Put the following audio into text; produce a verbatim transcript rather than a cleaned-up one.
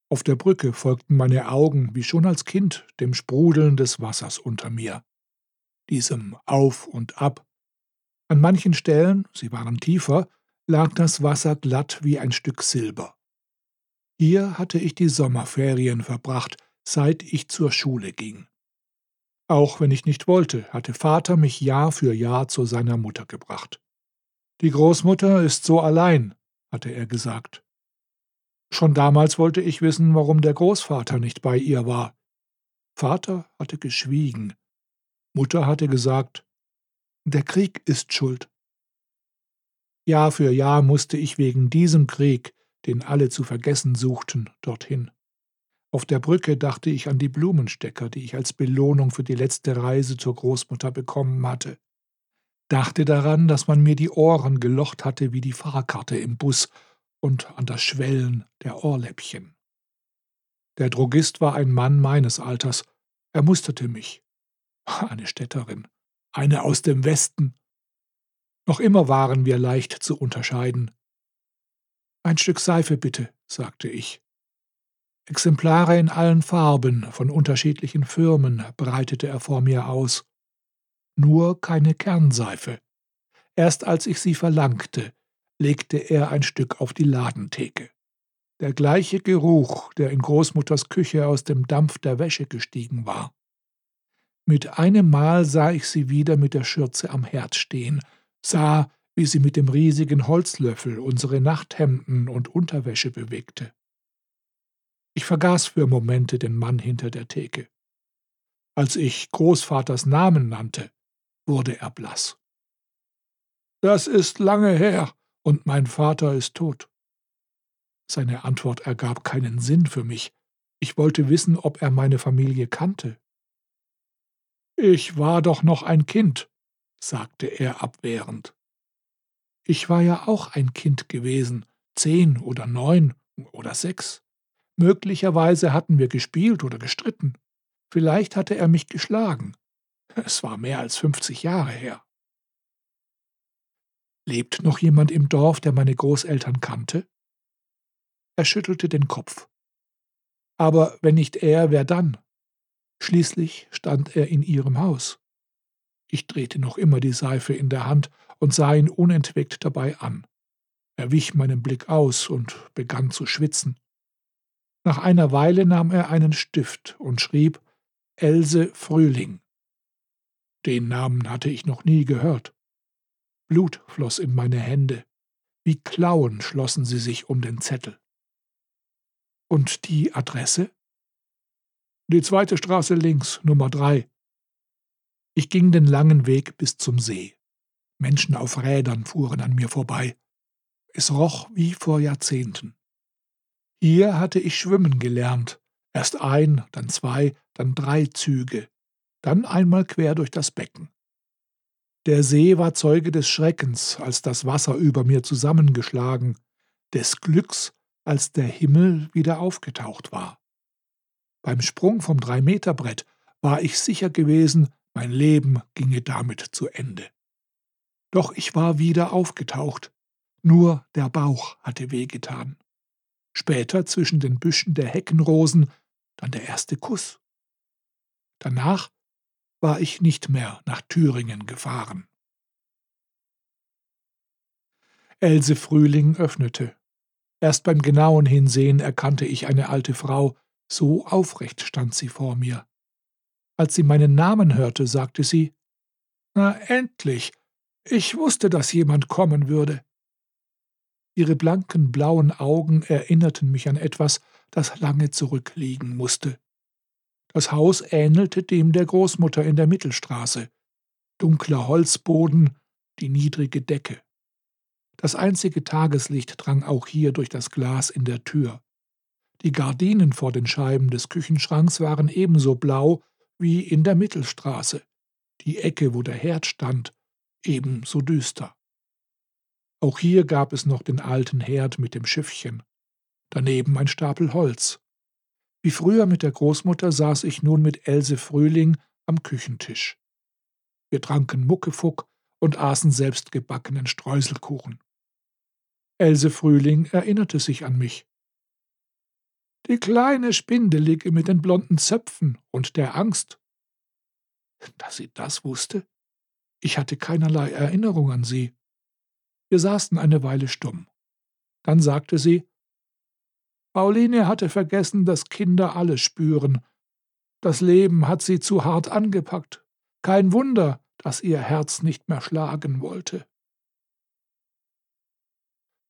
Auf der Brücke folgten meine Augen wie schon als Kind dem Sprudeln des Wassers unter mir, diesem Auf und Ab. An manchen Stellen, sie waren tiefer, lag das Wasser glatt wie ein Stück Silber. Hier hatte ich die Sommerferien verbracht, seit ich zur Schule ging. Auch wenn ich nicht wollte, hatte Vater mich Jahr für Jahr zu seiner Mutter gebracht. »Die Großmutter ist so allein«, hatte er gesagt. Schon damals wollte ich wissen, warum der Großvater nicht bei ihr war. Vater hatte geschwiegen. Mutter hatte gesagt, »Der Krieg ist schuld.« Jahr für Jahr musste ich wegen diesem Krieg, den alle zu vergessen suchten, dorthin. Auf der Brücke dachte ich an die Blumenstecker, die ich als Belohnung für die letzte Reise zur Großmutter bekommen hatte. Dachte daran, dass man mir die Ohren gelocht hatte wie die Fahrkarte im Bus, und an das Schwellen der Ohrläppchen. Der Drogist war ein Mann meines Alters. Er musterte mich. Eine Städterin. Eine aus dem Westen. Noch immer waren wir leicht zu unterscheiden. »Ein Stück Seife bitte«, sagte ich. Exemplare in allen Farben, von unterschiedlichen Firmen, breitete er vor mir aus. Nur keine Kernseife. Erst als ich sie verlangte, legte er ein Stück auf die Ladentheke. Der gleiche Geruch, der in Großmutters Küche aus dem Dampf der Wäsche gestiegen war. Mit einem Mal sah ich sie wieder mit der Schürze am Herd stehen, sah, wie sie mit dem riesigen Holzlöffel unsere Nachthemden und Unterwäsche bewegte. Ich vergaß für Momente den Mann hinter der Theke. Als ich Großvaters Namen nannte, wurde er blass. »Das ist lange her, und mein Vater ist tot.« Seine Antwort ergab keinen Sinn für mich. Ich wollte wissen, ob er meine Familie kannte. »Ich war doch noch ein Kind«, sagte er abwehrend. Ich war ja auch ein Kind gewesen, zehn oder neun oder sechs. Möglicherweise hatten wir gespielt oder gestritten. Vielleicht hatte er mich geschlagen. Es war mehr als fünfzig Jahre her. »Lebt noch jemand im Dorf, der meine Großeltern kannte?« Er schüttelte den Kopf. »Aber wenn nicht er, wer dann? Schließlich stand er in ihrem Haus.« Ich drehte noch immer die Seife in der Hand und sah ihn unentwegt dabei an. Er wich meinem Blick aus und begann zu schwitzen. Nach einer Weile nahm er einen Stift und schrieb »Else Frühling«. Den Namen hatte ich noch nie gehört. Blut floss in meine Hände. Wie Klauen schlossen sie sich um den Zettel. »Und die Adresse?« »Die zweite Straße links, Nummer drei.« Ich ging den langen Weg bis zum See. Menschen auf Rädern fuhren an mir vorbei. Es roch wie vor Jahrzehnten. Hier hatte ich schwimmen gelernt. Erst ein, dann zwei, dann drei Züge. Dann einmal quer durch das Becken. Der See war Zeuge des Schreckens, als das Wasser über mir zusammengeschlagen, des Glücks, als der Himmel wieder aufgetaucht war. Beim Sprung vom Drei-Meter-Brett war ich sicher gewesen, mein Leben ginge damit zu Ende. Doch ich war wieder aufgetaucht. Nur der Bauch hatte wehgetan. Später zwischen den Büschen der Heckenrosen dann der erste Kuss. Danach war ich nicht mehr nach Thüringen gefahren. Else Frühling öffnete. Erst beim genauen Hinsehen erkannte ich eine alte Frau, so aufrecht stand sie vor mir. Als sie meinen Namen hörte, sagte sie, »Na endlich! Ich wusste, dass jemand kommen würde.« Ihre blanken, blauen Augen erinnerten mich an etwas, das lange zurückliegen musste. Das Haus ähnelte dem der Großmutter in der Mittelstraße. Dunkler Holzboden, die niedrige Decke. Das einzige Tageslicht drang auch hier durch das Glas in der Tür. Die Gardinen vor den Scheiben des Küchenschranks waren ebenso blau wie in der Mittelstraße. Die Ecke, wo der Herd stand, ebenso düster. Auch hier gab es noch den alten Herd mit dem Schiffchen. Daneben ein Stapel Holz. Wie früher mit der Großmutter saß ich nun mit Else Frühling am Küchentisch. Wir tranken Muckefuck und aßen selbstgebackenen Streuselkuchen. Else Frühling erinnerte sich an mich. die kleine Spindelige mit den blonden Zöpfen und der Angst.« Dass sie das wusste? Ich hatte keinerlei Erinnerung an sie. Wir saßen eine Weile stumm. Dann sagte sie: »Pauline hatte vergessen, dass Kinder alles spüren. Das Leben hat sie zu hart angepackt. Kein Wunder, dass ihr Herz nicht mehr schlagen wollte.«